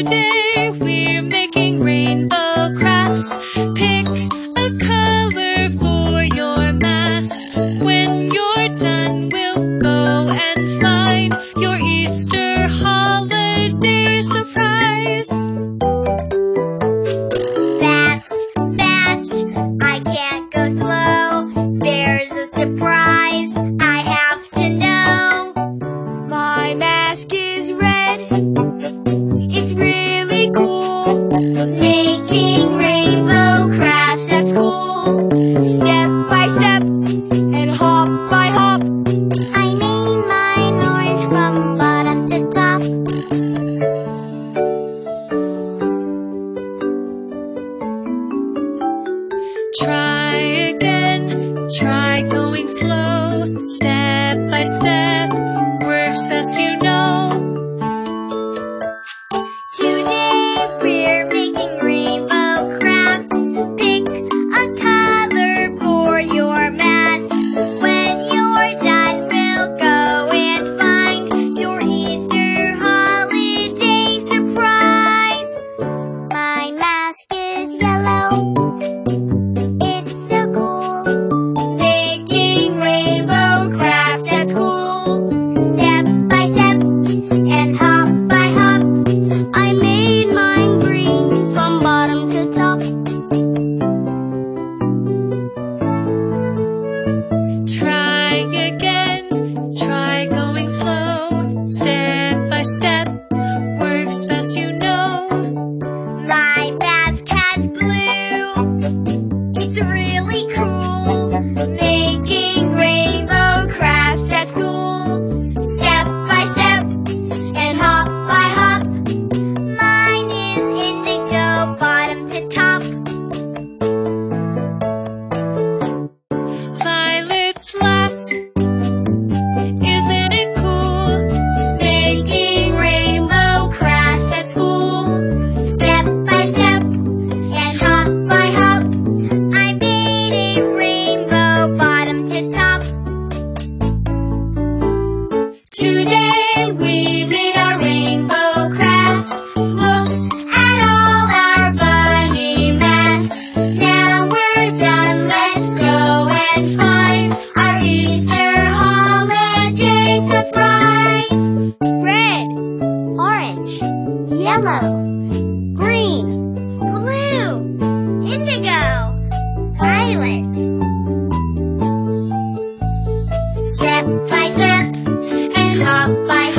Today we're making rainbow crafts. Pick a color for your mask. When you're done, we'll go and find your Easter holiday surprise. Fast, fast, I can't go slow. There's a surprise I have to know. My mask is red. It's really cool. Making rainbow crafts at school. Step by step and hop by hop, I made mine orange from bottom to top. Try again, try going slow. Step by step, works best you know. Today we're making rainbow crafts. Pick a color for your masks. When you're done, we'll go and find your Easter holiday surprise. My mask is yellow. It's so cool. Making rainbow crafts at school. Step by step and hop by hop, I made mine green from bottom to top. Try again, try going slow. Step by step, works best you know. My mask has blue. It's really cool. Making rainbow crafts at school. Step by step and hop by hop, mine is indigo bottom to top. Violets last, isn't it cool? Making rainbow crafts at school. Step by step and hop by hop, I made a rainbow bottom to top. Today we made our rainbow crafts. Look at all our bunny masks. Now we're done, let's go and find our Easter holiday surprise. Red, orange, yellow, green, blue, indigo, violet. Step by step and hop by